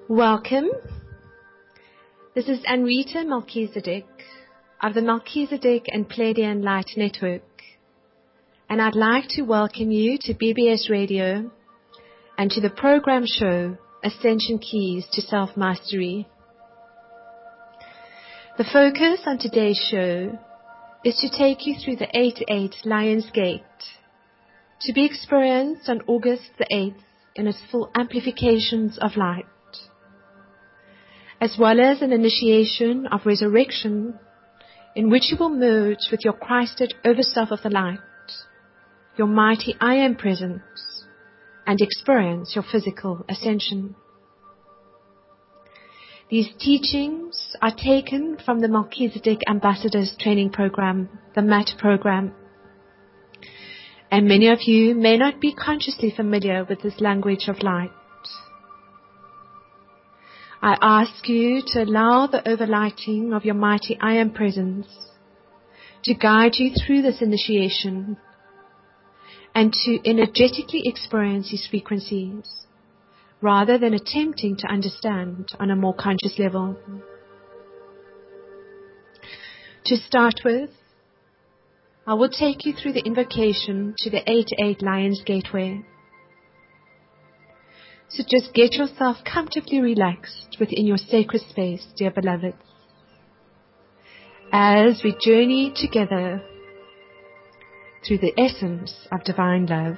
Welcome. This is Anrita Melchizedek of the Melchizedek and Pleiadian Light Network, and I'd like to welcome you to BBS Radio and to the program show Ascension Keys to Self-Mastery. The focus on today's show is to take you through the 8-8 Lion's Gate, to be experienced on August the 8th in its full amplifications of light, as well as an initiation of resurrection in which you will merge with your Christed Overself of the light, your mighty I Am presence, and experience your physical ascension. These teachings are taken from the Melchizedek Ambassadors Training Program, the MAT program, and many of you may not be consciously familiar with this language of light. I ask you to allow the overlighting of your mighty I Am presence to guide you through this initiation and to energetically experience these frequencies rather than attempting to understand on a more conscious level. To start with, I will take you through the invocation to the 8-8 Lion's Gateway. So just get yourself comfortably relaxed within your sacred space, dear beloveds, as we journey together through the essence of divine love.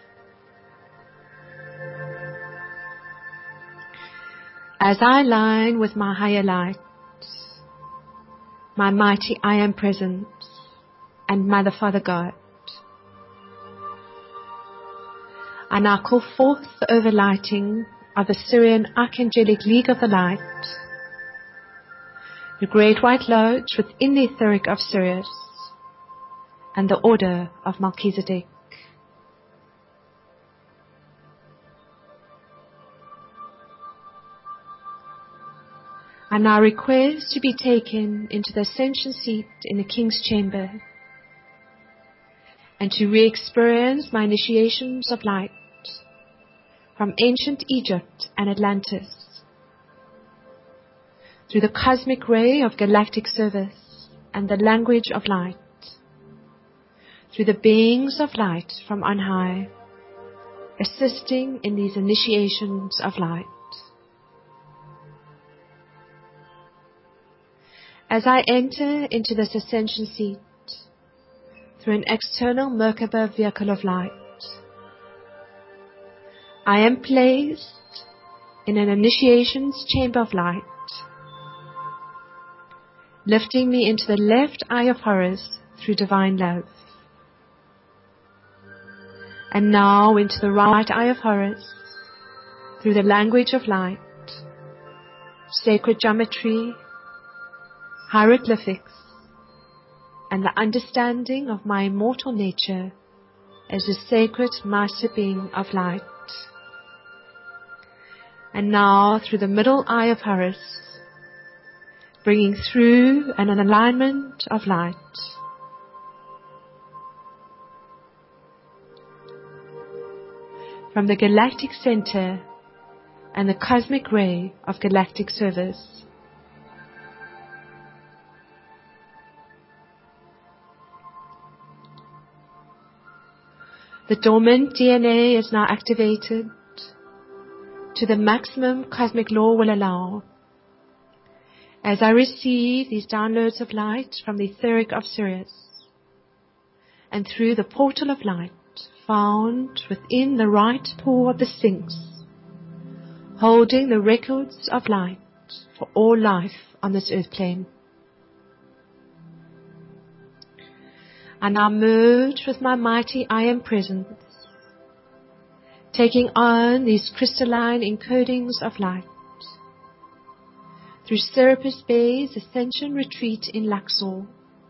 As I align with my higher light, my mighty I Am presence, and Mother, Father, God, I now call forth the overlighting of the Syrian Archangelic League of the Light, the Great White Lodge within the Etheric of Sirius, and the Order of Melchizedek. I now request to be taken into the Ascension Seat in the King's Chamber and to re-experience my initiations of light from ancient Egypt and Atlantis, through the cosmic ray of galactic service and the language of light, through the beings of light from on high, assisting in these initiations of light. As I enter into this ascension seat through an external Merkaba vehicle of light, I am placed in an initiation's chamber of light, lifting me into the left eye of Horus through divine love, and now into the right eye of Horus through the language of light, sacred geometry, hieroglyphics, and the understanding of my immortal nature as a sacred master being of light. And now through the middle eye of Horus, bringing through an alignment of light, from the galactic center and the cosmic ray of galactic service. The dormant DNA is now activated to the maximum cosmic law will allow, as I receive these downloads of light from the Etheric of Sirius and through the portal of light found within the right paw of the Sphinx, holding the records of light for all life on this earth plane. I now merge with my mighty I Am presence, taking on these crystalline encodings of light through Serapis Bay's Ascension Retreat in Luxor,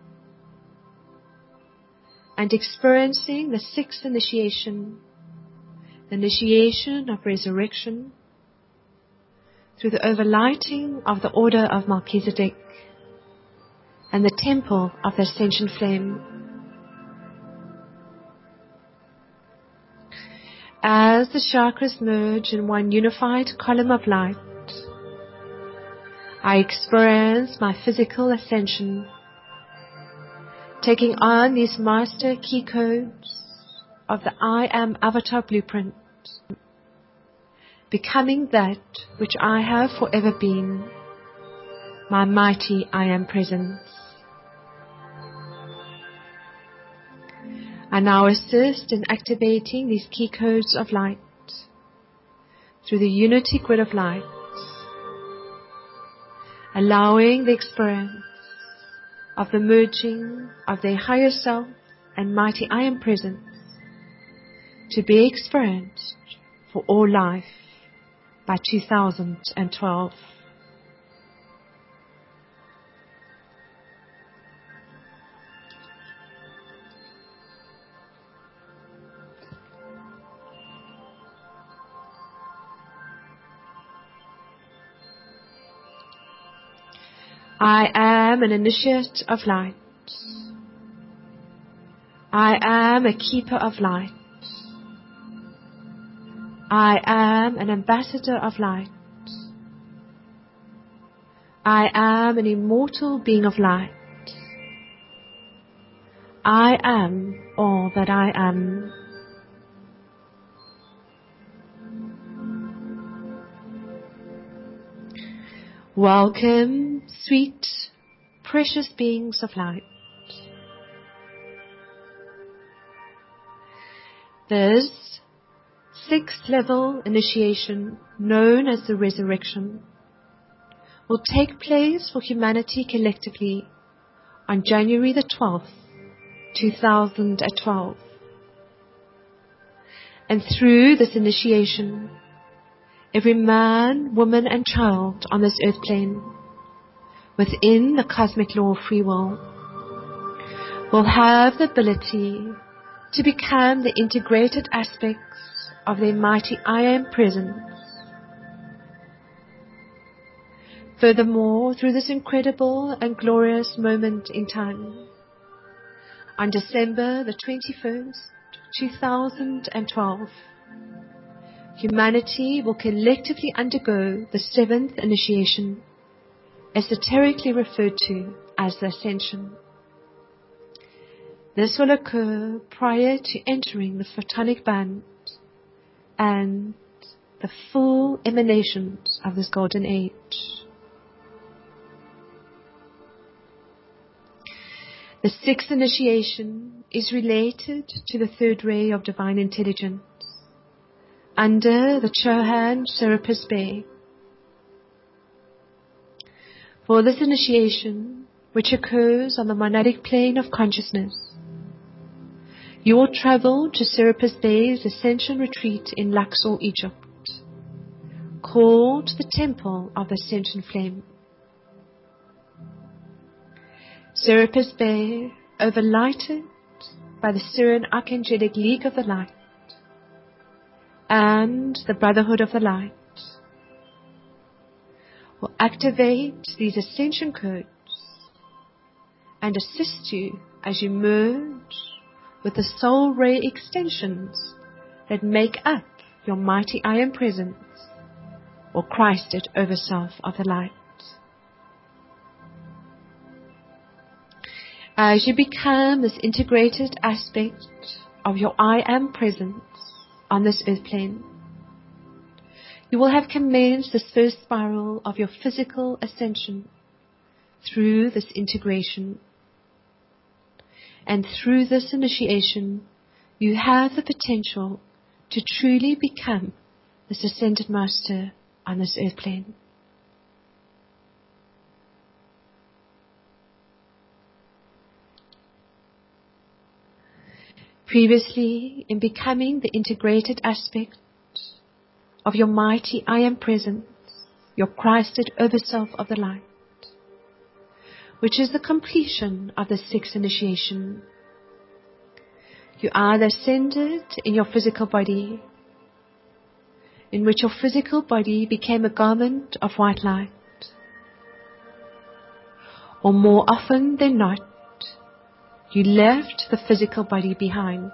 and experiencing the sixth initiation, the initiation of resurrection, through the overlighting of the Order of Melchizedek and the Temple of the Ascension Flame. As the chakras merge in one unified column of light, I experience my physical ascension, taking on these master key codes of the I Am Avatar Blueprint, becoming that which I have forever been, my mighty I Am Presence. I now assist in activating these key codes of light through the unity grid of light, allowing the experience of the merging of their higher self and mighty I Am Presence to be experienced for all life by 2012. I am an initiate of light. I am a keeper of light. I am an ambassador of light. I am an immortal being of light. I am all that I am. Welcome, sweet, precious beings of light. This sixth level initiation, known as the resurrection, will take place for humanity collectively on January the 12th, 2012. And through this initiation, every man, woman, and child on this earth plane, within the cosmic law of free will, will have the ability to become the integrated aspects of their mighty I Am Presence. Furthermore, through this incredible and glorious moment in time, on December the 21st, 2012, humanity will collectively undergo the seventh initiation, esoterically referred to as the Ascension. This will occur prior to entering the photonic band and the full emanations of this golden age. The sixth initiation is related to the third ray of divine intelligence under the Chohan Serapis Bey. For this initiation, which occurs on the monadic plane of consciousness, you will travel to Serapis Bey's Ascension Retreat in Luxor, Egypt, called the Temple of the Ascension Flame. Serapis Bey, overlighted by the Syrian Archangelic League of the Light and the Brotherhood of the Light, will activate these ascension codes and assist you as you merge with the soul ray extensions that make up your mighty I Am Presence, or Christed Overself of the Light. As you become this integrated aspect of your I Am Presence on this earth plane, you will have commenced this first spiral of your physical ascension through this integration. And through this initiation, you have the potential to truly become this ascended master on this earth plane. Previously, in becoming the integrated aspect of your mighty I Am Presence, your Christed Overself of the Light, which is the completion of the sixth initiation, you either ascended in your physical body, in which your physical body became a garment of white light, or more often than not, you left the physical body behind.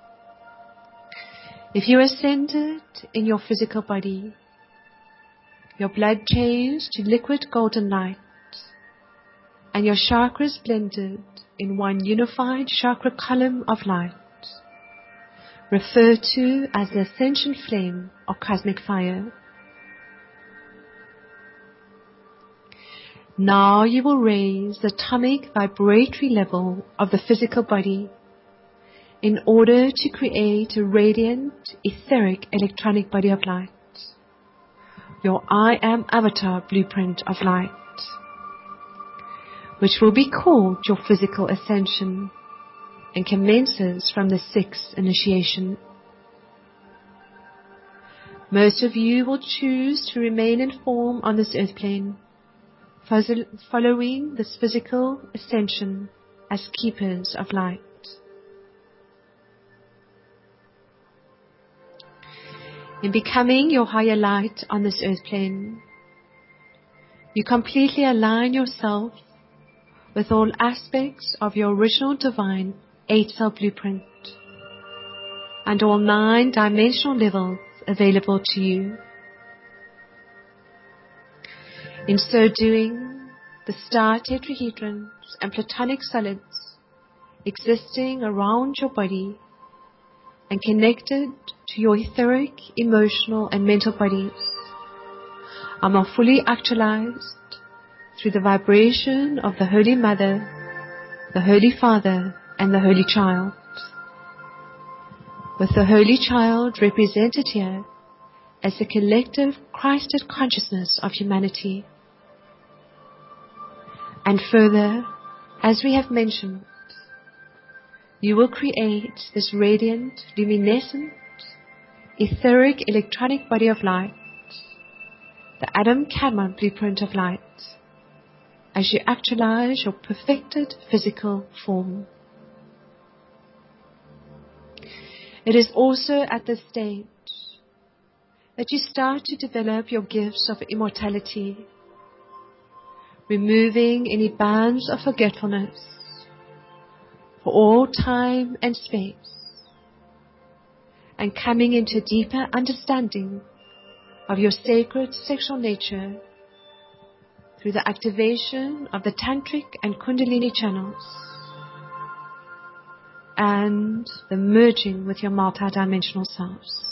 If you ascended in your physical body, Your blood changed to liquid golden light, and your chakras blended in one unified chakra column of light, referred to as the ascension flame or cosmic fire. Now you will raise the atomic vibratory level of the physical body in order to create a radiant, etheric, electronic body of light, your I Am Avatar blueprint of light, which will be called your physical ascension and commences from the 6th initiation. Most of you will choose to remain in form on this earth plane, following this physical ascension as keepers of light. In becoming your higher light on this earth plane, you completely align yourself with all aspects of your original divine 8-cell blueprint and all 9-dimensional levels available to you. In so doing, the star tetrahedrons and platonic solids existing around your body and connected to your etheric, emotional, and mental bodies are more fully actualized through the vibration of the Holy Mother, the Holy Father, and the Holy Child, with the Holy Child represented here as the collective Christed consciousness of humanity. And further, as we have mentioned, you will create this radiant, luminescent, etheric, electronic body of light, the Adam Kadmon blueprint of light, as you actualize your perfected physical form. It is also at this stage that you start to develop your gifts of immortality, removing any bands of forgetfulness for all time and space, and coming into deeper understanding of your sacred sexual nature through the activation of the Tantric and Kundalini channels and the merging with your multidimensional selves.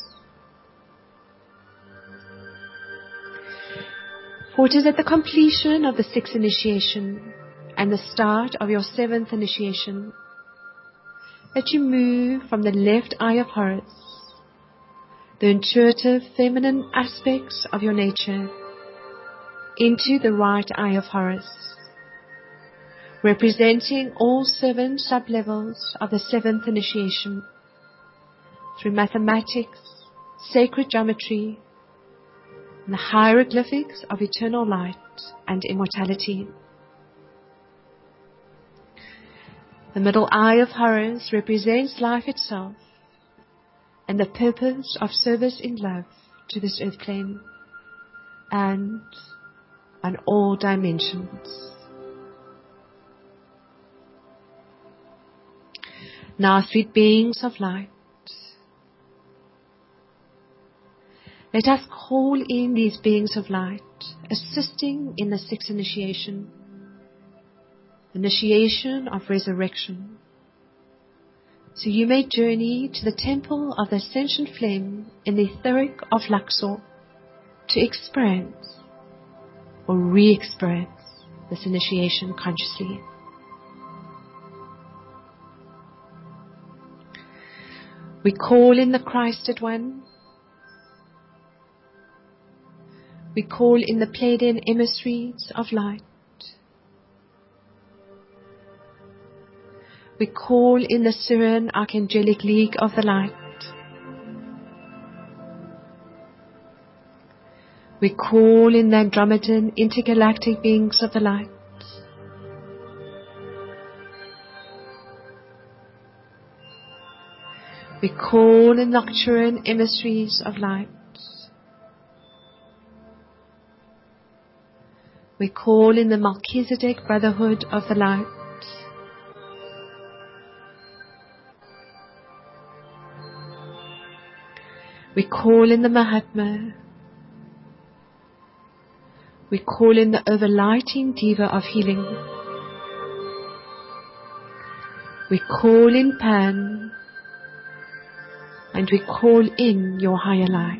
For it is at the completion of the 6th initiation and the start of your 7th initiation that you move from the left eye of Horus, the intuitive feminine aspects of your nature, into the right eye of Horus, representing all 7 sub-levels of the 7th initiation through mathematics, sacred geometry, and the hieroglyphics of eternal light and immortality. The middle eye of Horus represents life itself and the purpose of service in love to this earth plane and on all dimensions. Now, sweet beings of light, let us call in these beings of light, assisting in the 6th initiation, initiation of resurrection, so you may journey to the temple of the ascension flame in the etheric of Luxor to experience or re-experience this initiation consciously. We call in the Christed One. We call in the Pleiadian emissaries of light. We call in the Syrian Archangelic League of the Light. We call in the Andromedan intergalactic beings of the light. We call in Nocturne emissaries of light. We call in the Melchizedek Brotherhood of the Light. We call in the Mahatma. We call in the overlighting Diva of healing. We call in Pan, and we call in your higher light.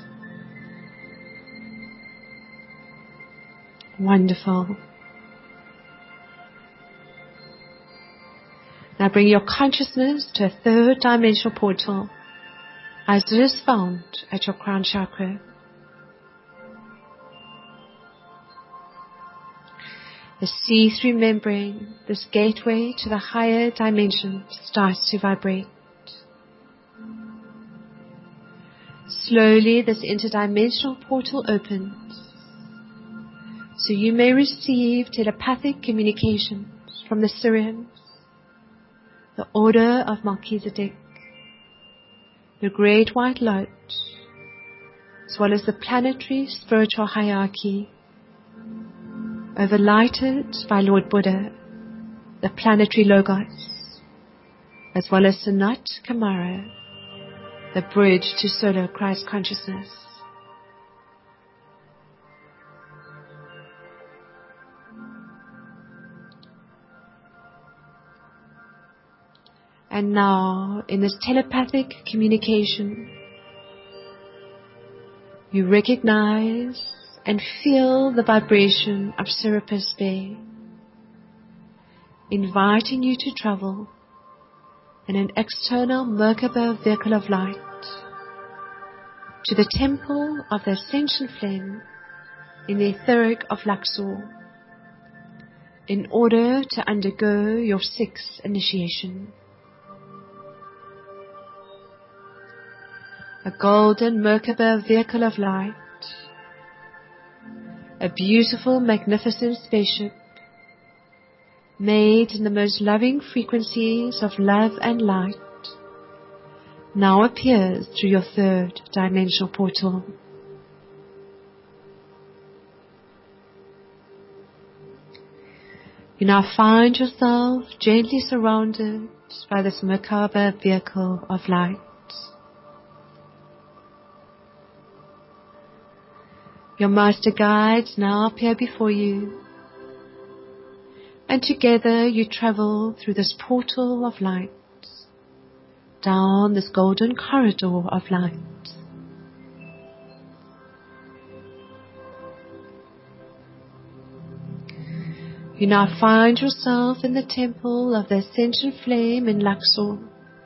Wonderful. Now bring your consciousness to a third dimensional portal as it is found at your crown chakra. The see-through membrane, this gateway to the higher dimension, starts to vibrate. Slowly this interdimensional portal opens, so you may receive telepathic communications from the Sirians, the Order of Melchizedek, the Great White Lodge, as well as the planetary spiritual hierarchy, overlighted by Lord Buddha, the planetary Logos, as well as Sanat Kumara, the bridge to solar Christ consciousness. And now, in this telepathic communication, you recognize and feel the vibration of Serapis Bey, inviting you to travel in an external Merkaba vehicle of light to the temple of the Ascension Flame in the etheric of Luxor, in order to undergo your 6th initiation. A golden Merkaba vehicle of light, a beautiful, magnificent spaceship, made in the most loving frequencies of love and light, now appears through your 3rd dimensional portal. You now find yourself gently surrounded by this Merkaba vehicle of light. Your master guides now appear before you, and together you travel through this portal of light, down this golden corridor of light. You now find yourself in the temple of the Ascension Flame in Luxor.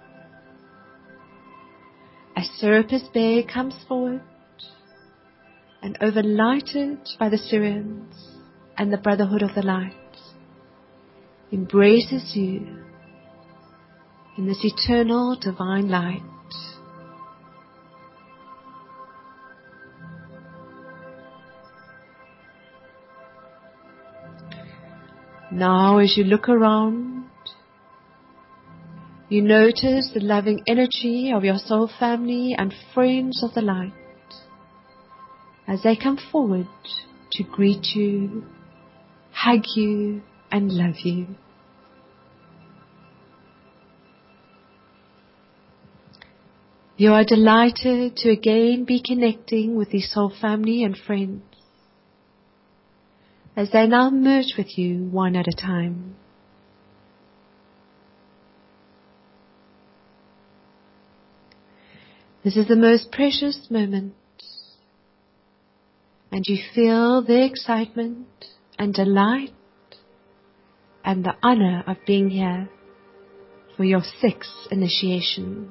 As Serapis Bey comes forward, and overlighted by the Sirians and the Brotherhood of the Light, embraces you in this eternal divine light. Now as you look around, you notice the loving energy of your soul family and friends of the light as they come forward to greet you, hug you, and love you. You are delighted to again be connecting with the soul family and friends as they now merge with you one at a time. This is the most precious moment, and you feel the excitement and delight and the honor of being here for your 6th initiation.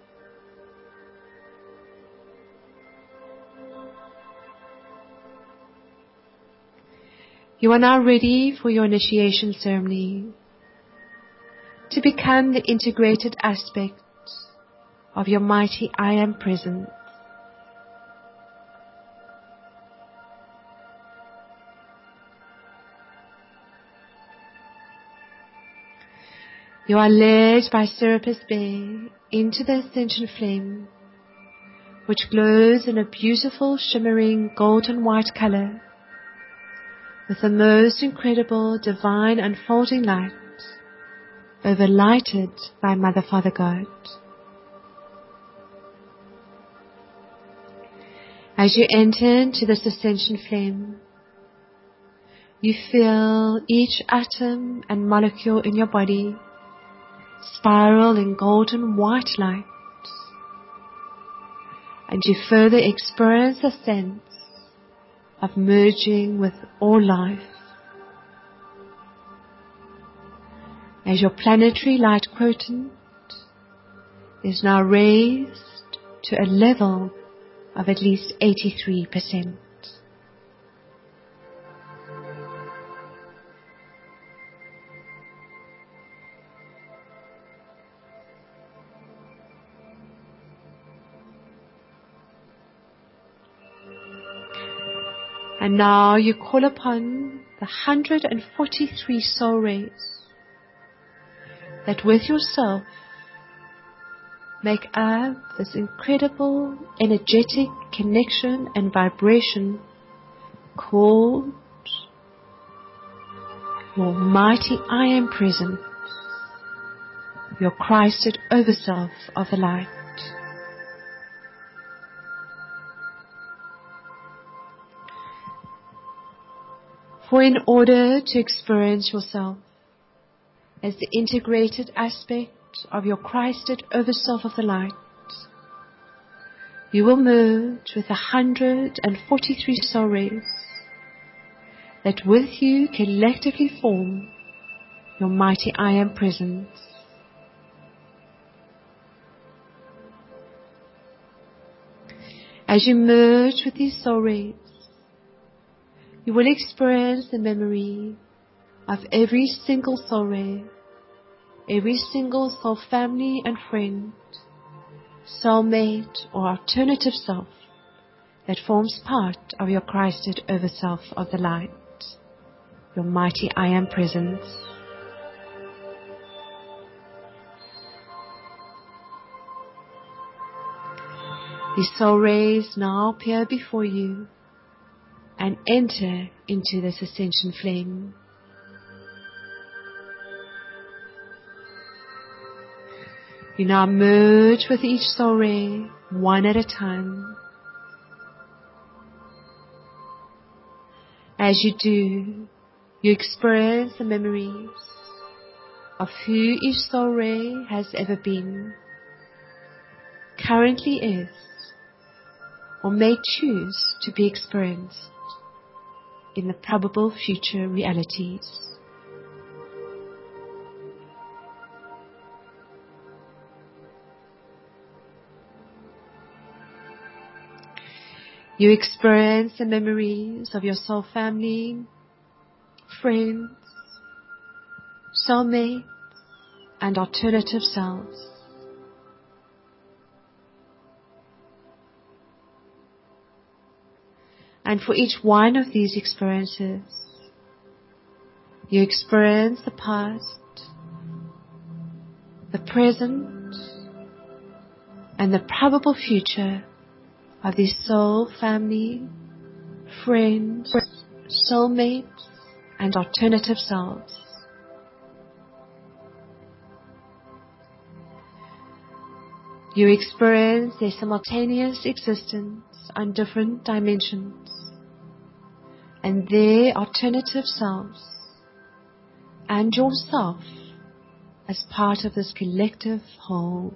You are now ready for your initiation ceremony to become the integrated aspect of your mighty I Am Presence. You are led by Serapis Bey into the Ascension Flame, which glows in a beautiful shimmering golden white color with the most incredible divine unfolding light, overlighted by Mother Father God. As you enter into this Ascension Flame, You feel each atom and molecule in your body spiral in golden white light, and you further experience a sense of merging with all life. As your planetary light quotient is now raised to a level of at least 83%. And now you call upon the 143 soul rays that with yourself make up this incredible energetic connection and vibration called your mighty I Am Presence, your Christed Overself of the light. For in order to experience yourself as the integrated aspect of your Christed Overself of the light, you will merge with 143 soul rays that with you collectively form your mighty I Am Presence. As you merge with these soul rays, you will experience the memory of every single soul ray, every single soul family and friend, soulmate or alternative self that forms part of your Christed Overself of the light, your mighty I Am Presence. These soul rays now appear before you and enter into this ascension flame. You now merge with each soul ray, one at a time. As you do, you experience the memories of who each soul ray has ever been, currently is, or may choose to be experienced in the probable future realities. You experience the memories of your soul family, friends, soulmates, and alternative selves. And for each one of these experiences, you experience the past, the present, and the probable future of these soul family, friends, soulmates, and alternative selves. You experience their simultaneous existence on different dimensions, and their alternative selves, and yourself as part of this collective whole.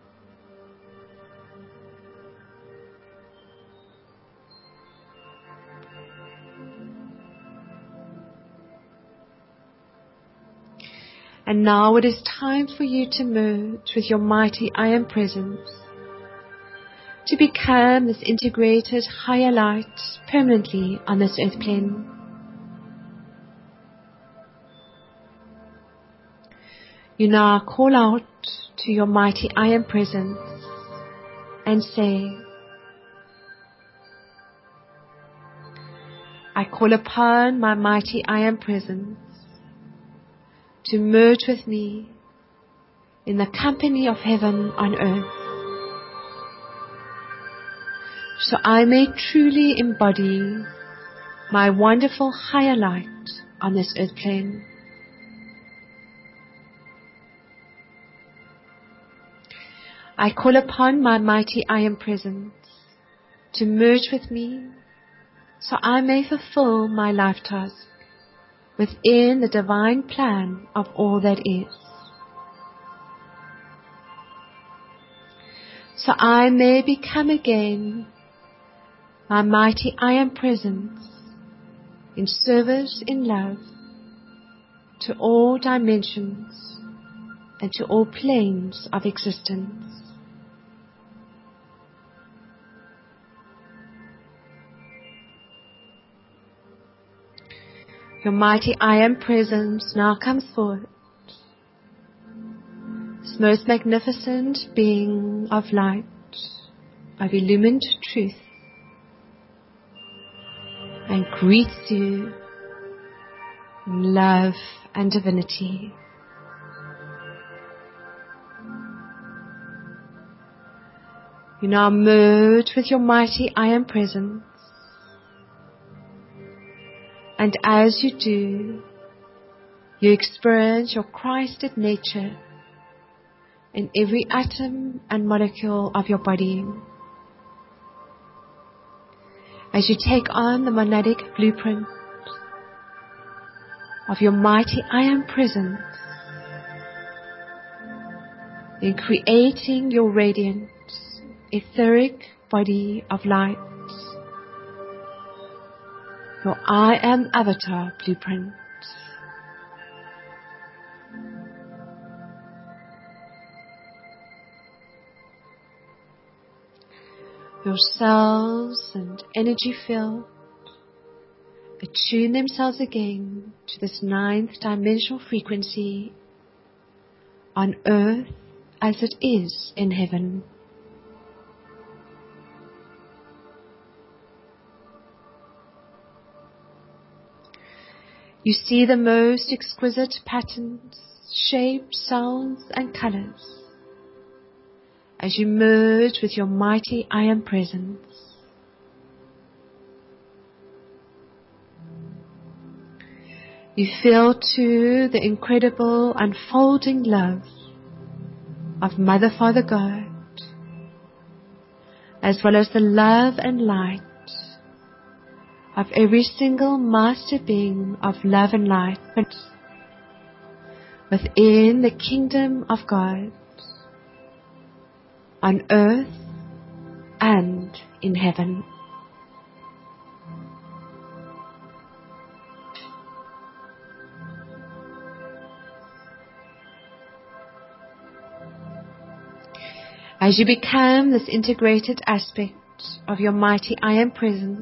And now it is time for you to merge with your mighty I Am Presence, to become this integrated higher light permanently on this earth plane. You now call out to your mighty I Am Presence and say, I call upon my mighty I Am Presence to merge with me in the company of heaven on earth, so I may truly embody my wonderful higher light on this earth plane. I call upon my mighty I Am Presence to merge with me so I may fulfill my life task within the divine plan of all that is. So I may become again my mighty I Am presence in service, in love, to all dimensions and to all planes of existence. Your mighty I Am presence now comes forth, this most magnificent being of light, of illumined truth, and greets you in love and divinity. You now merge with your mighty I Am presence, and as you do, you experience your Christed nature in every atom and molecule of your body. As you take on the monadic blueprint of your mighty I Am presence, in creating your radiant, etheric body of light, your I Am avatar blueprint. Your cells and energy field attune themselves again to this 9th dimensional frequency on earth as it is in heaven. You see the most exquisite patterns, shapes, sounds, and colors as you merge with your mighty I Am presence. You feel too the incredible unfolding love of Mother, Father, God, as well as the love and light of every single master being of love and light within the kingdom of God, on earth and in heaven. As you become this integrated aspect of your mighty I Am presence,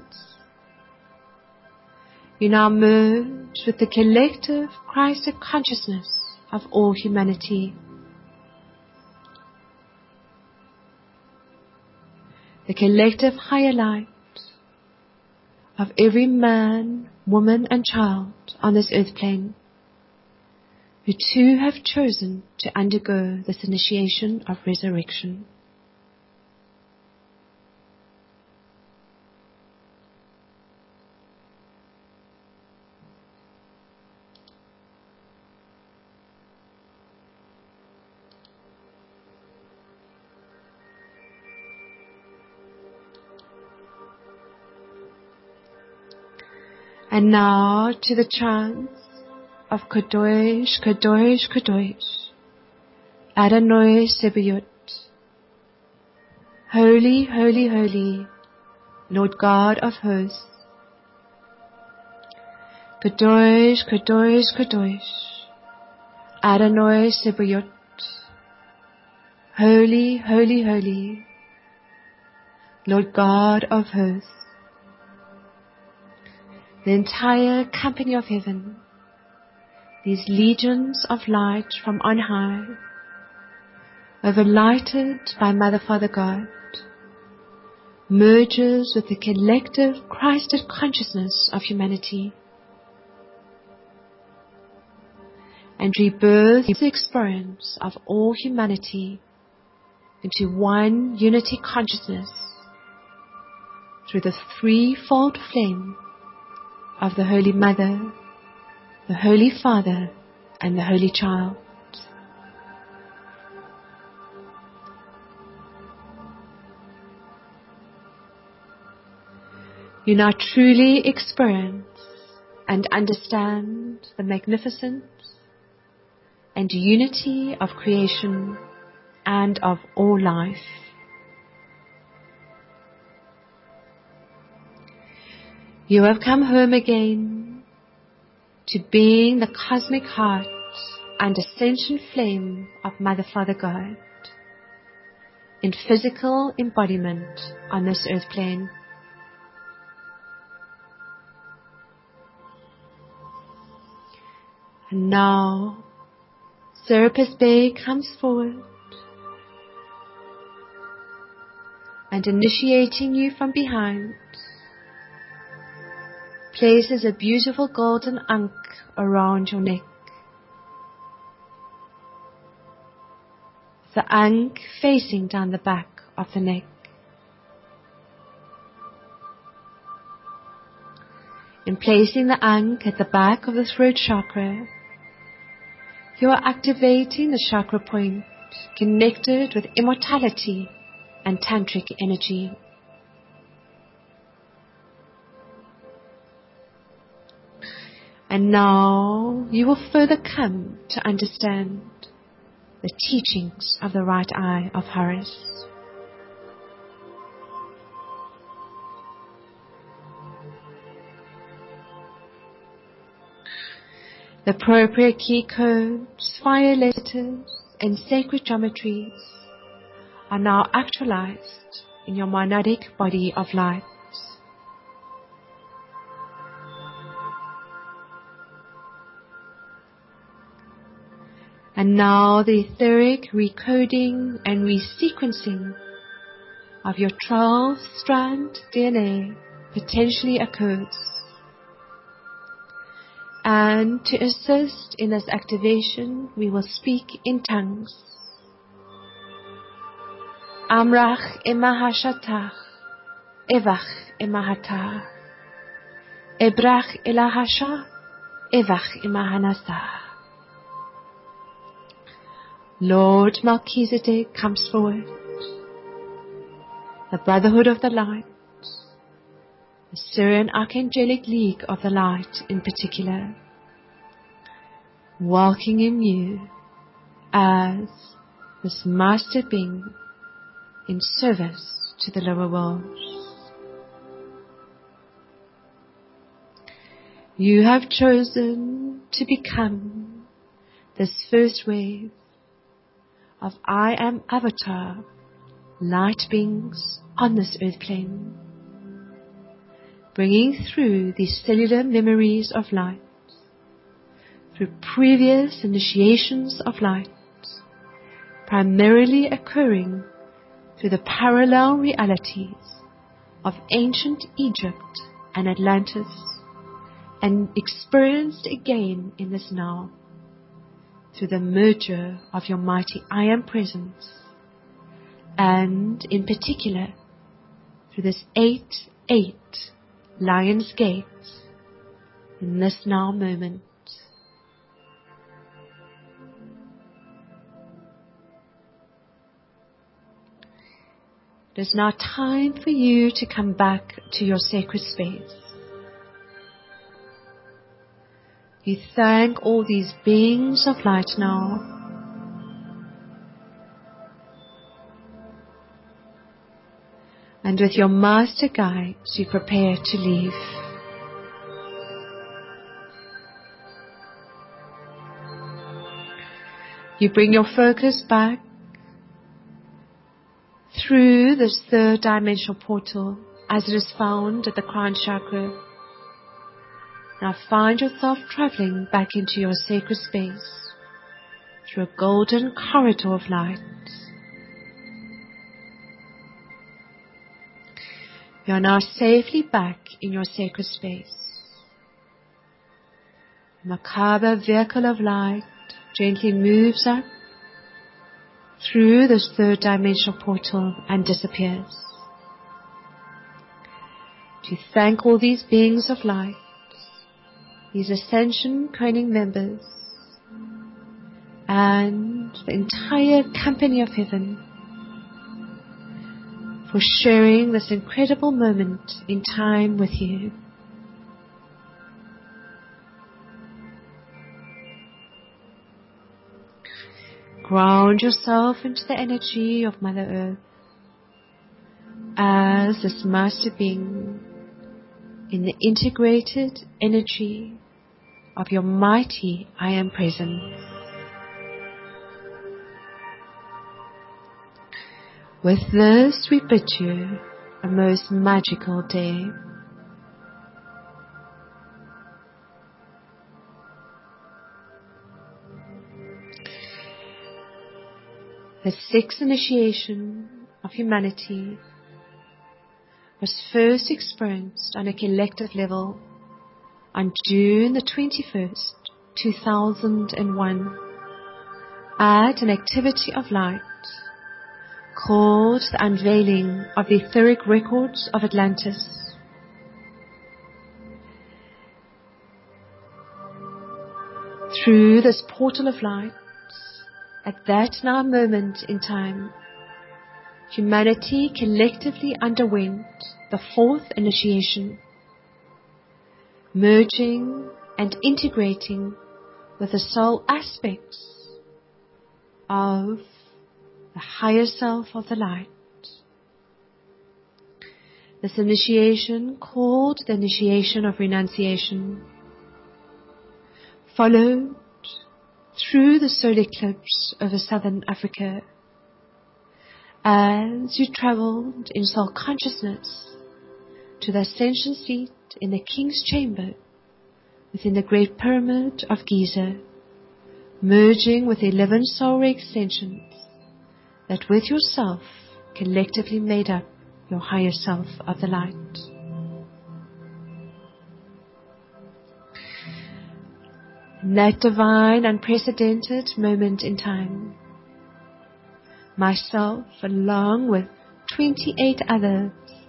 you now merge with the collective Christed consciousness of all humanity. The collective higher light of every man, woman, and child on this earth plane, who too have chosen to undergo this initiation of resurrection. And now to the chants of Kadosh, Kadosh, Kadosh, Adonai Sebayot. Holy, holy, holy, Lord God of hosts. Kadosh, Kadosh, Kadosh, Adonai Sebayot. Holy, holy, holy, Lord God of hosts. The entire company of heaven, these legions of light from on high, overlighted by Mother, Father, God, merges with the collective Christed consciousness of humanity and rebirths the experience of all humanity into one unity consciousness through the threefold flame of the Holy Mother, the Holy Father, and the Holy Child. You now truly experience and understand the magnificence and unity of creation and of all life. You have come home again to being the cosmic heart and ascension flame of Mother Father God in physical embodiment on this earth plane. And now, Serapis Bey comes forward and initiating you from behind, places a beautiful golden ankh around your neck. The ankh facing down the back of the neck. In placing the ankh at the back of the throat chakra, you are activating the chakra point connected with immortality and tantric energy. And now you will further come to understand the teachings of the right eye of Horus. The appropriate key codes, fire letters, and sacred geometries are now actualized in your monadic body of light. And now the etheric recoding and resequencing of your 12-strand DNA potentially occurs. And to assist in this activation, we will speak in tongues. Amrach imahashatach, evach imahatah, ebrach ilahasha, evach imahanasah. Lord Melchizedek comes forward, the Brotherhood of the Light, the Syrian Archangelic League of the Light in particular, welcoming you as this master being in service to the lower world. You have chosen to become this first wave of I Am Avatar light beings on this earth plane, bringing through these cellular memories of light, through previous initiations of light, primarily occurring through the parallel realities of ancient Egypt and Atlantis, and experienced again in this now, through the merger of your mighty I Am presence, and in particular through this 8-8 Lion's Gate in this now moment. It is now time for you to come back to your sacred space. You thank all these beings of light now. And with your master guides, you prepare to leave. You bring your focus back through this third dimensional portal as it is found at the crown chakra. Now find yourself traveling back into your sacred space through a golden corridor of light. You are now safely back in your sacred space. The macabre vehicle of light gently moves up through this third dimensional portal and disappears. To thank all these beings of light, these Ascension Koenig members, and the entire company of heaven for sharing this incredible moment in time with you. Ground yourself into the energy of Mother Earth as this Master Being in the integrated energy of your mighty I Am Presence. With this, we bid you a most magical day. The sixth initiation of humanity was first experienced on a collective level on June the 21st, 2001, at an activity of light called the Unveiling of the Etheric Records of Atlantis. Through this portal of light, at that now moment in time, humanity collectively underwent the fourth initiation, merging and integrating with the soul aspects of the higher self of the light. This initiation, called the initiation of renunciation, followed through the solar eclipse over southern Africa as you traveled in soul consciousness to the ascension seat in the King's Chamber within the Great Pyramid of Giza, merging with 11 soul ray extensions that with yourself collectively made up your higher self of the light. In that divine, unprecedented moment in time, myself, along with 28 others,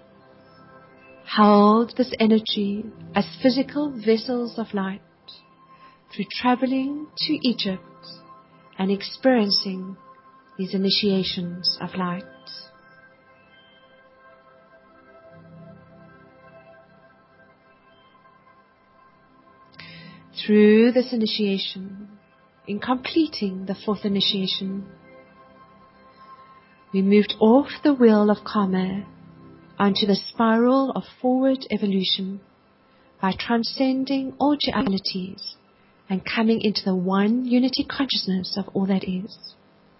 held this energy as physical vessels of light through traveling to Egypt and experiencing these initiations of light. Through this initiation, in completing the fourth initiation, we moved off the wheel of karma onto the spiral of forward evolution by transcending all dualities and coming into the one unity consciousness of all that is.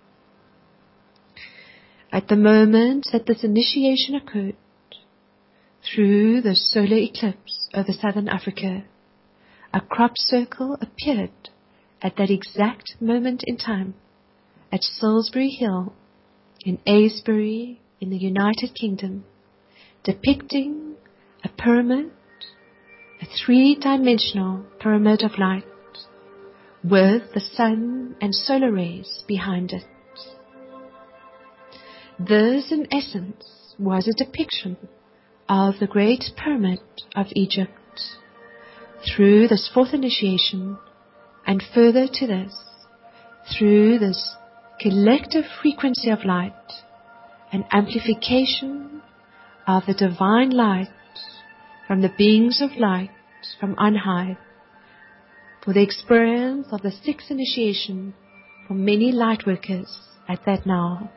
At the moment that this initiation occurred, through the solar eclipse over southern Africa, a crop circle appeared at that exact moment in time at Salisbury Hill in Aylesbury in the United Kingdom, depicting a pyramid, a three-dimensional pyramid of light with the sun and solar rays behind it. This, in essence, was a depiction of the Great Pyramid of Egypt. Through this fourth initiation, and further to this, through this collective frequency of light, an amplification of the divine light from the beings of light from on high, for the experience of the sixth initiation for many light workers at that now.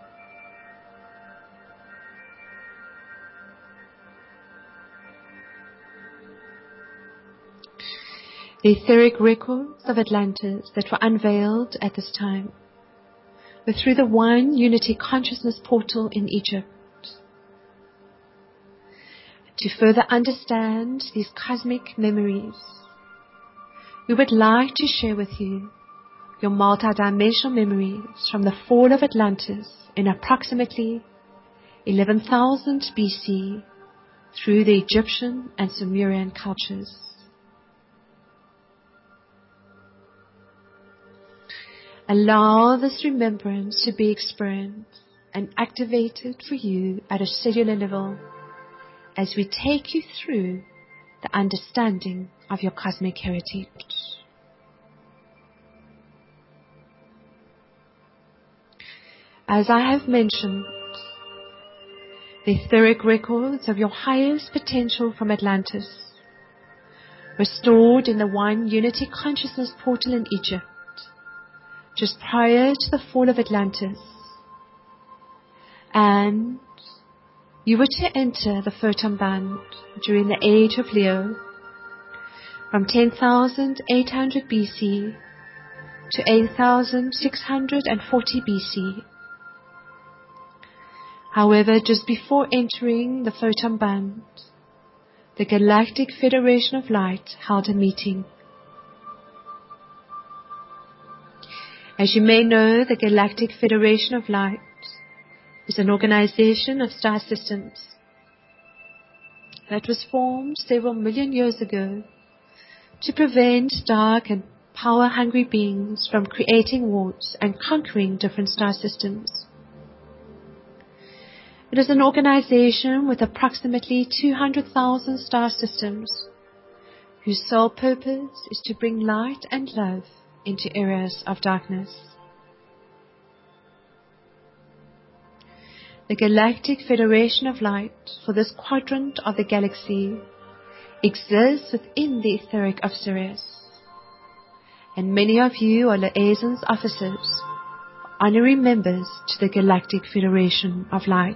The etheric records of Atlantis that were unveiled at this time were through the one unity consciousness portal in Egypt. To further understand these cosmic memories, we would like to share with you your multidimensional memories from the fall of Atlantis in approximately 11,000 BC through the Egyptian and Sumerian cultures. Allow this remembrance to be experienced and activated for you at a cellular level as we take you through the understanding of your cosmic heritage. As I have mentioned, the etheric records of your highest potential from Atlantis were stored in the one unity consciousness portal in Egypt, just prior to the fall of Atlantis, and you were to enter the photon band during the age of Leo from 10,800 BC to 8,640 BC. However, just before entering the photon band, the Galactic Federation of Light held a meeting. As you may know, the Galactic Federation of Light is an organization of star systems that was formed several million years ago to prevent dark and power-hungry beings from creating wars and conquering different star systems. It is an organization with approximately 200,000 star systems whose sole purpose is to bring light and love into areas of darkness. The Galactic Federation of Light for this quadrant of the galaxy exists within the etheric of Sirius, and many of you are liaisons officers, honorary members to the Galactic Federation of Light.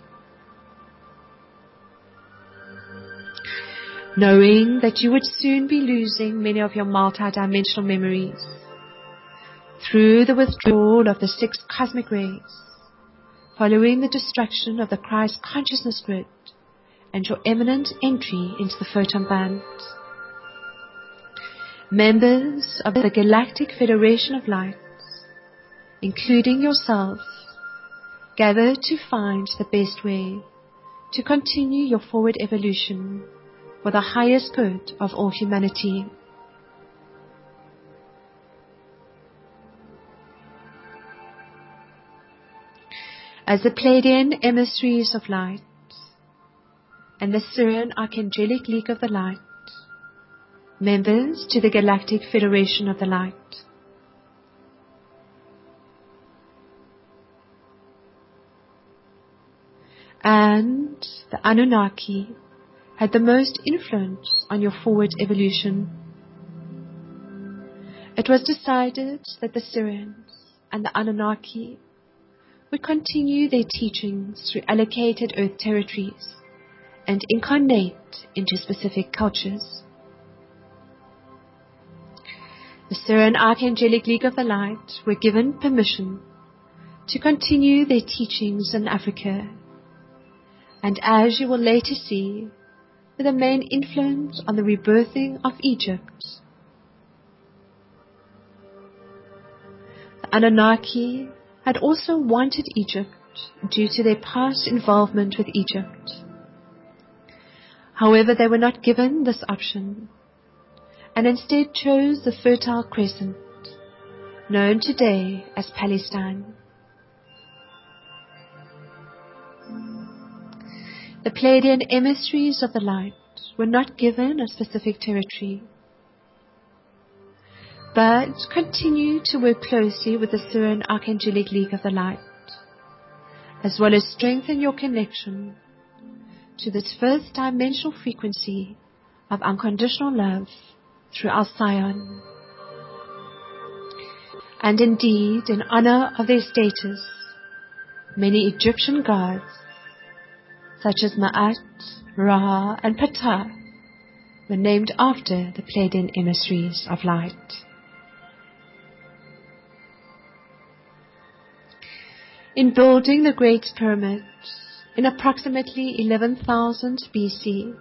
Knowing that you would soon be losing many of your multidimensional memories through the withdrawal of the 6 cosmic rays, following the destruction of the Christ consciousness grid and your imminent entry into the photon band, members of the Galactic Federation of Light, including yourself, gather to find the best way to continue your forward evolution for the highest good of all humanity. As the Pleiadian emissaries of light and the Sirian Archangelic League of the Light, members to the Galactic Federation of the Light, and the Anunnaki had the most influence on your forward evolution. It was decided that the Sirians and the Anunnaki would continue their teachings through allocated Earth territories and incarnate into specific cultures. The Sirian Archangelic League of the Light were given permission to continue their teachings in Africa, and as you will later see, with a main influence on the rebirthing of Egypt. The Anunnaki had also wanted Egypt due to their past involvement with Egypt. However, they were not given this option, and instead chose the Fertile Crescent, known today as Palestine. The Pleiadian emissaries of the light were not given a specific territory, but continued to work closely with the Sirian Archangelic League of the Light, as well as strengthen your connection to this first dimensional frequency of unconditional love through Alcyon. And indeed, in honor of their status, many Egyptian gods such as Ma'at, Ra, and Ptah were named after the Pleiadian emissaries of light. In building the Great Pyramid in approximately 11,000 BC,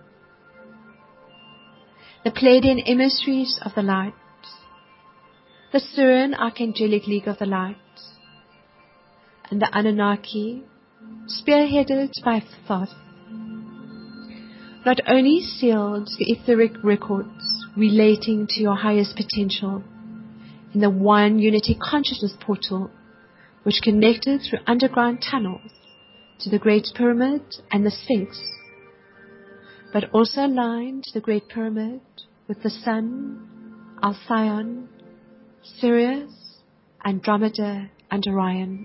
the Pleiadian emissaries of the light, the Sirian Archangelic League of the Light, and the Anunnaki, spearheaded by Thoth, not only sealed the etheric records relating to your highest potential in the One Unity Consciousness portal, which connected through underground tunnels to the Great Pyramid and the Sphinx, but also aligned the Great Pyramid with the Sun, Alcyon, Sirius, Andromeda, and Orion.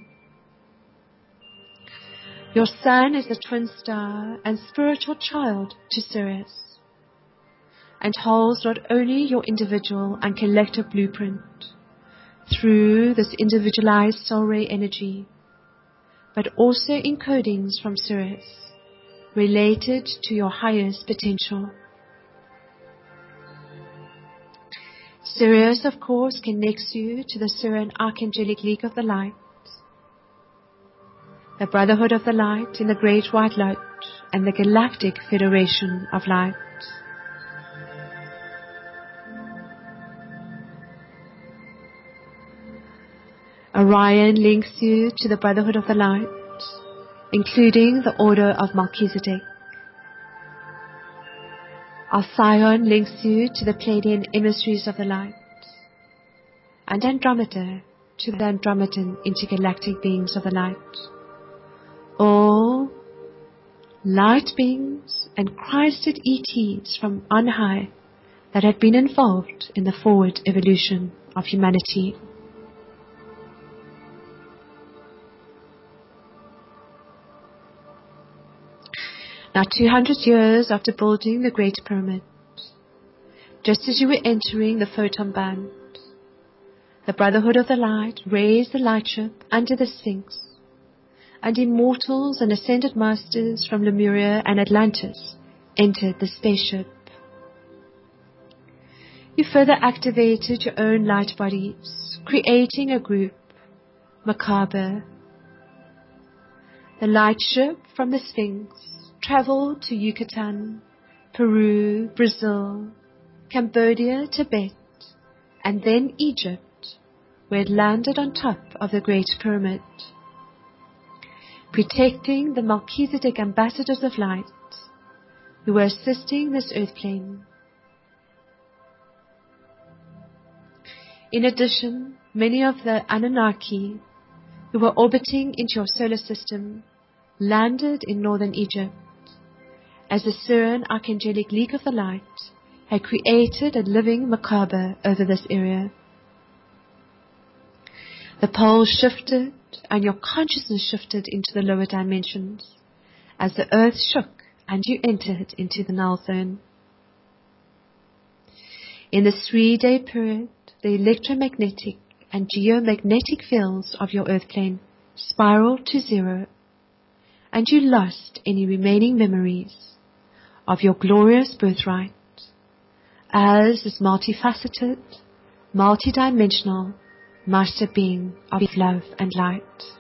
Your Sun is the twin star and spiritual child to Sirius, and holds not only your individual and collective blueprint through this individualized soul ray energy, but also encodings from Sirius related to your highest potential. Sirius, of course, connects you to the Syrian Archangelic League of the Light, the Brotherhood of the Light in the Great White Light, and the Galactic Federation of Light. Orion links you to the Brotherhood of the Light, including the Order of Melchizedek. Alcyon links you to the Pleiadian emissaries of the light, and Andromeda to the Andromedan intergalactic beings of the light. All light beings and Christed ETs from on high that have been involved in the forward evolution of humanity. Now 200 years after building the Great Pyramid, just as you were entering the photon band, the Brotherhood of the Light raised the lightship under the Sphinx, and immortals and ascended masters from Lemuria and Atlantis entered the spaceship. You further activated your own light bodies, creating a group, Macabre. The lightship from the Sphinx traveled to Yucatan, Peru, Brazil, Cambodia, Tibet, and then Egypt, where it landed on top of the Great Pyramid, protecting the Melchizedek ambassadors of light who were assisting this earth plane. In addition, many of the Anunnaki who were orbiting into your solar system landed in northern Egypt, as the Syrian Archangelic League of the Light had created a living Macabre over this area. The poles shifted and your consciousness shifted into the lower dimensions as the earth shook and you entered into the null zone. In the 3-day period, the electromagnetic and geomagnetic fields of your earth plane spiraled to zero, and you lost any remaining memories of your glorious birthright as this multifaceted, multidimensional master being of love and light.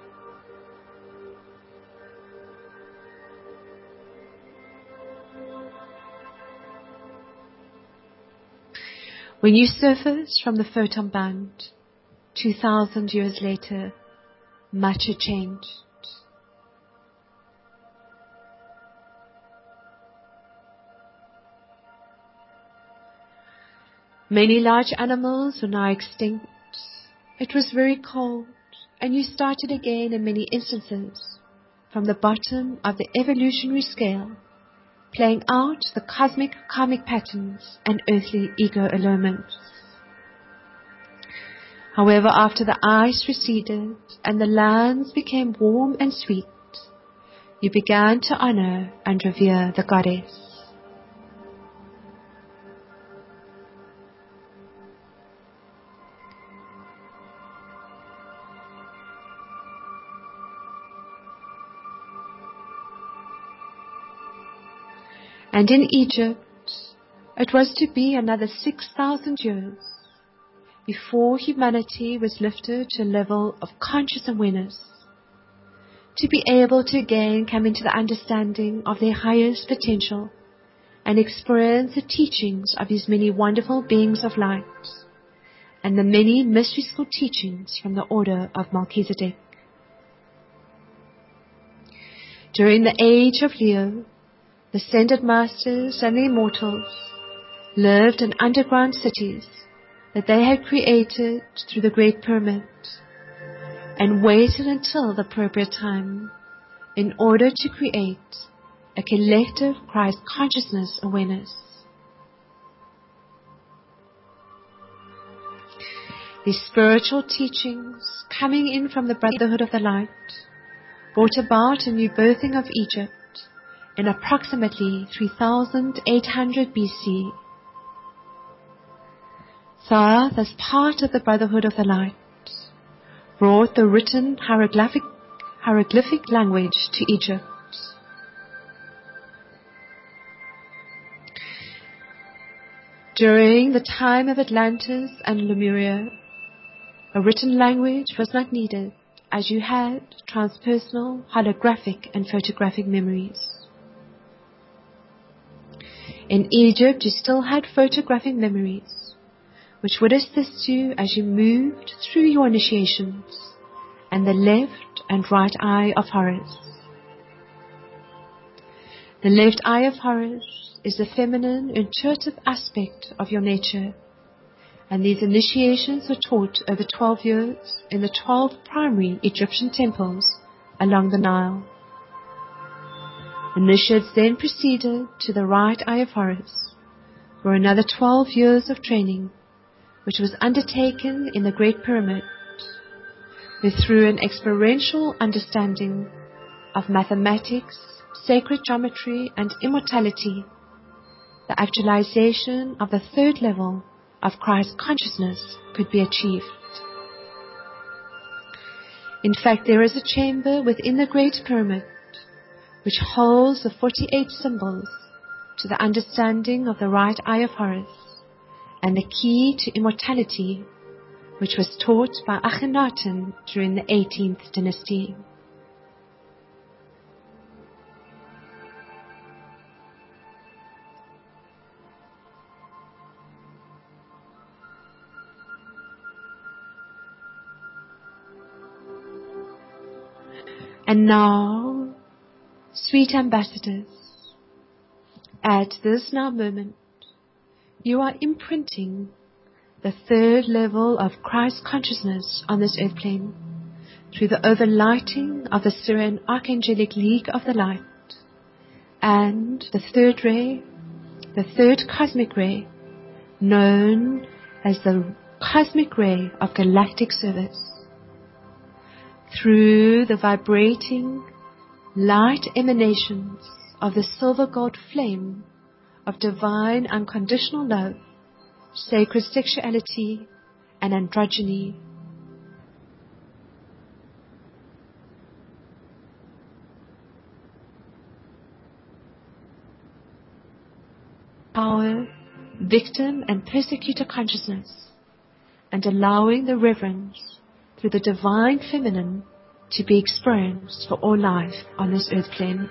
When you surface from the photon band 2,000 years later, much had changed. Many large animals were now extinct. It was very cold, and you started again in many instances from the bottom of the evolutionary scale, playing out the cosmic karmic patterns and earthly ego allurements. However, after the ice receded and the lands became warm and sweet, you began to honor and revere the goddess. And in Egypt, it was to be another 6,000 years before humanity was lifted to a level of conscious awareness, to be able to again come into the understanding of their highest potential and experience the teachings of these many wonderful beings of light and the many mystery school teachings from the order of Melchizedek. During the age of Leo, the ascended masters and the immortals lived in underground cities that they had created through the Great Pyramid and waited until the appropriate time in order to create a collective Christ consciousness awareness. These spiritual teachings coming in from the Brotherhood of the Light brought about a new birthing of Egypt in approximately 3,800 BC. Thoth, as part of the Brotherhood of the Light, brought the written hieroglyphic language to Egypt. During the time of Atlantis and Lemuria, a written language was not needed, as you had transpersonal, holographic, and photographic memories. In Egypt, you still had photographic memories, which would assist you as you moved through your initiations and the left and right eye of Horus. The left eye of Horus is the feminine, intuitive aspect of your nature, and these initiations were taught over 12 years in the 12 primary Egyptian temples along the Nile. Initiates then proceeded to the right eye of Horus for another 12 years of training, which was undertaken in the Great Pyramid, where through an experiential understanding of mathematics, sacred geometry, and immortality, the actualization of the third level of Christ consciousness could be achieved. In fact, there is a chamber within the Great Pyramid which holds the 48 symbols to the understanding of the right eye of Horus and the key to immortality, which was taught by Akhenaten during the 18th dynasty. And now, sweet ambassadors, at this now moment, you are imprinting the third level of Christ consciousness on this earth plane through the overlighting of the Syrian Archangelic League of the Light and the third ray, the third cosmic ray, known as the cosmic ray of galactic service. Through the vibrating light emanations of the silver gold flame of divine unconditional love, sacred sexuality, and androgyny, power, victim, and persecutor consciousness, and allowing the reverence through the divine feminine to be experienced for all life on this earth plane.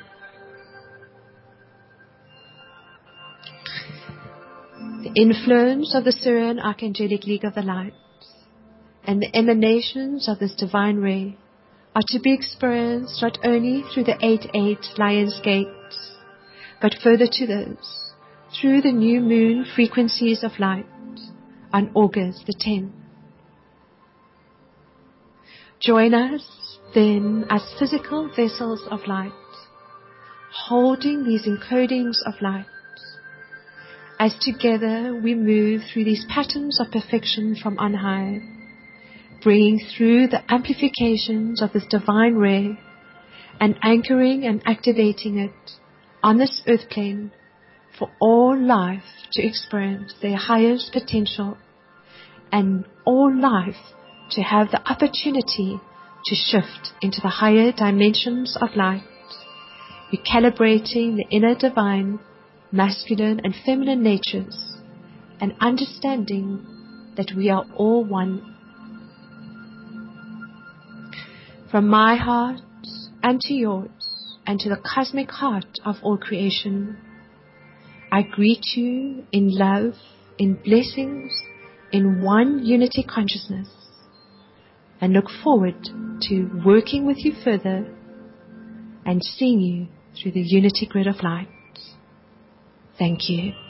The influence of the Syrian Archangelic League of the Light and the emanations of this divine ray are to be experienced not only through the 8-8 Lion's Gate, but further to this, through the new moon frequencies of light on August the 10th. Join us then as physical vessels of light, holding these encodings of light, as together we move through these patterns of perfection from on high, bringing through the amplifications of this divine ray and anchoring and activating it on this earth plane for all life to experience their highest potential and all life to have the opportunity to shift into the higher dimensions of light, recalibrating the inner divine, masculine and feminine natures, and understanding that we are all one. From my heart and to yours and to the cosmic heart of all creation, I greet you in love, in blessings, in one unity consciousness, and look forward to working with you further and seeing you through the unity grid of light. Thank you.